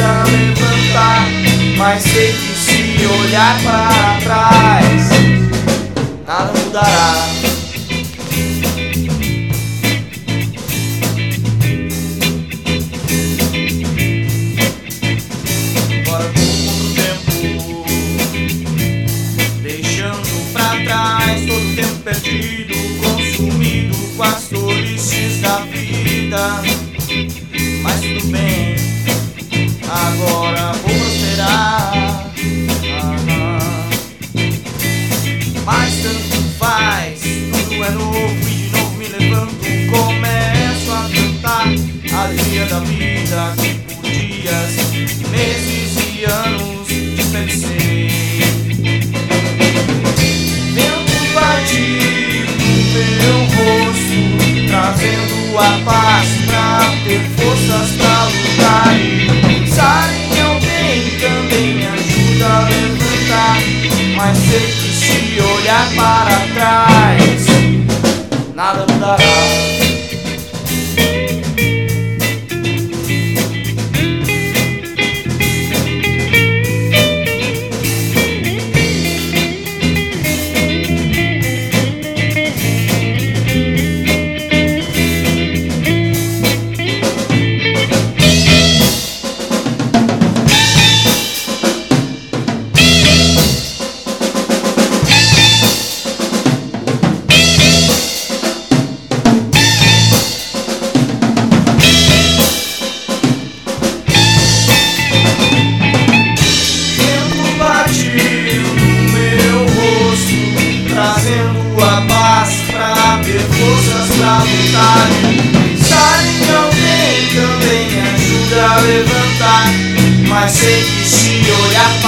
ajuda a levantar, mas sei que se olhar para trás, nada mudará. Bora todo o tempo, deixando pra trás todo o tempo perdido, consumido com as tolices da vida. Mas tudo bem, agora vou prosperar. Mas tanto faz, tudo é novo e de novo me levanto, começo a cantar a alegria da vida que por dias, meses e anos desperdicei. Vento bate no meu rosto, trazendo a paz pra ter forças pra lutar e pensar em alguém também me ajuda a levantar, mas sei que se olhar para trás, nada mudará. Trazendo a paz pra ter forças pra lutar, pensar em alguém também me ajuda a levantar, mas sei que se olhar